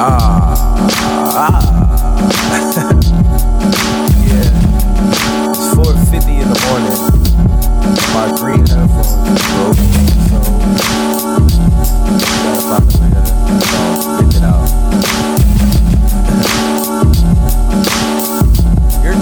Yeah, it's 4:50 in the morning. My green headphones is broke, so gotta find a way to get it out. You're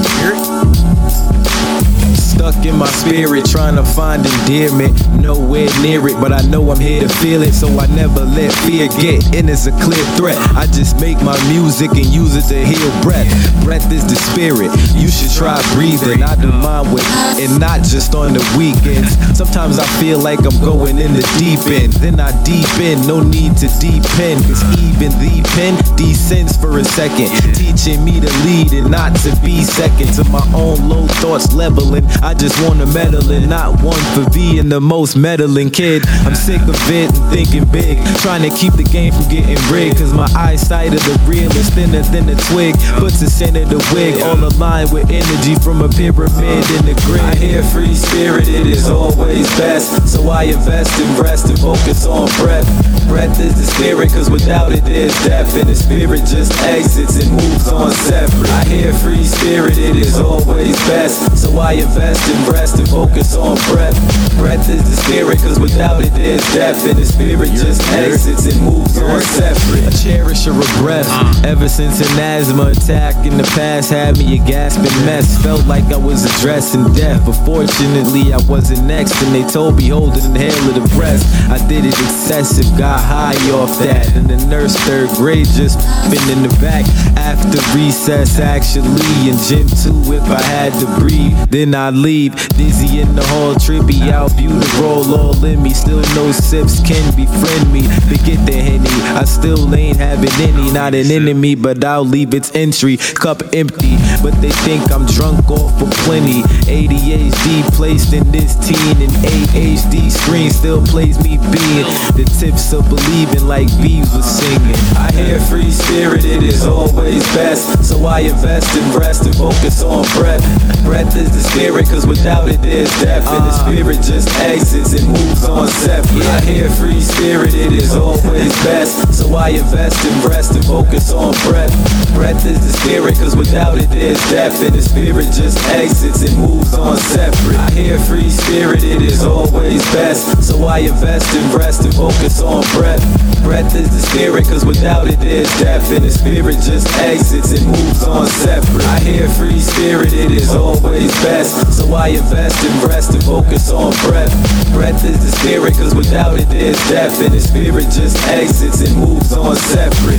stuck in my spirit, trying to find endearment. Nowhere near it, but I know I'm here to feel it, so I never let fear get in as a clear threat. I just make my music and use it to heal breath. Breath is the spirit, you should try breathing. I do mine with, and not just on the weekends. Sometimes I feel like I'm going in the deep end, then I deep in, no need to depend, cause even the pen descends for a second, teaching me to lead and not to be second to my own low thoughts leveling. I just wanna medal and not one for being the most meddling kid. I'm sick of it and thinking big, trying to keep the game from getting rigged, cause my eyesight of the real is thinner than a twig, puts the center the wig, all aligned with energy from a pyramid in the grid. I hear free spirit, it is always best, so I invest in rest and focus on breath. Breath is the spirit, cause without it there's death, and the spirit just exits and moves on separate. I hear free spirit, it is always best, so I invest in rest and focus on breath. Breath is the spirit, cause without it there's death, and the spirit just exits and moves on separate. A cherisher of breath, ever since an asthma attack in the past had me a gasping mess. Felt like I was addressing death, but fortunately I wasn't next, and they told me hold it, inhale it, a breath. I did it excessive, got high off that, and the nurse third grade just been in the back after recess actually, in gym 2 if I had to breathe, then I'd leave. Dizzy in the hall, trippy out, roll all in me, still no sips can befriend me. Forget the Henny, I still ain't having any, not an enemy, but I'll leave its entry, cup empty, but they think I'm drunk off of plenty. ADHD placed in this teen, and AHD screen still plays me being the tips of believing like Bees was singing. I hear free spirit, it is always best, so I invest in rest and focus on breath. Breath is the spirit, cause without it there's death, and the spirit just exits and moves on separate. I hear free spirit, it is always best, so I invest in rest and focus on breath. Breath is the spirit, cause without it there's death, and the spirit just exits and moves on separate. I hear free spirit, it is always best, so I invest in rest and focus on breath. Breath is the spirit, cause without it there's death, and the spirit just exits and moves on separate. I hear free spirit, it is always best, so I invest in rest and focus on breath. Breath is the spirit, cause without it there's death, and the spirit just exits and moves on separate.